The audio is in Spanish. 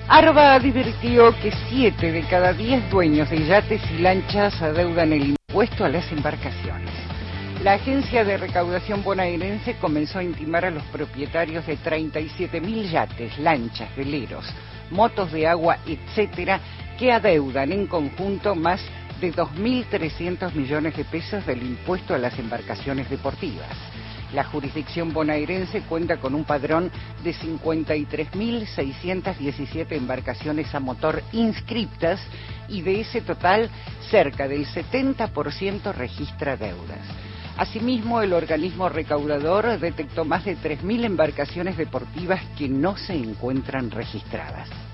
Arba advirtió que 7 de cada 10 dueños de yates y lanchas adeudan el impuesto a las embarcaciones. La agencia de recaudación bonaerense comenzó a intimar a los propietarios de 37.000 yates, lanchas, veleros, motos de agua, etcétera, que adeudan en conjunto más de 2.300 millones de pesos del impuesto a las embarcaciones deportivas. La jurisdicción bonaerense cuenta con un padrón de 53.617 embarcaciones a motor inscriptas y de ese total, cerca del 70% registra deudas. Asimismo, el organismo recaudador detectó más de 3.000 embarcaciones deportivas que no se encuentran registradas.